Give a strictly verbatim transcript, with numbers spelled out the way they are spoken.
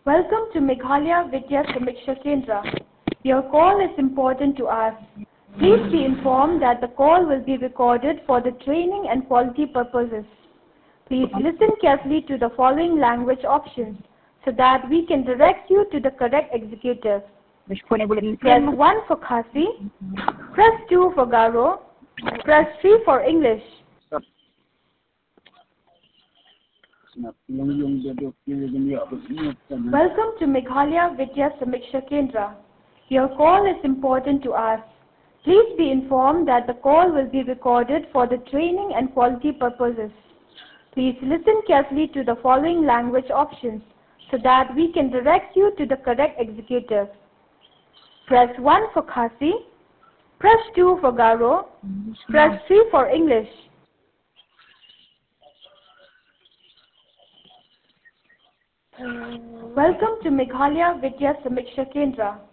Welcome to Meghalaya Vidya Samiksha Kendra. Your call is important to us. Please be informed that the call will be recorded for the training and quality purposes. Please listen carefully to the following language options so that we can direct you to the correct executive. Press one for Khasi, press two for Garo, press three for English. Welcome to Meghalaya Vidya Samiksha Kendra. Your call is important to us. Please be informed that the call will be recorded for the training and quality purposes. Please listen carefully to the following language options so that we can direct you to the correct executive. Press one for Khasi, press two for Garo, press three for English. Welcome to Meghalaya Vidya Samiksha Kendra.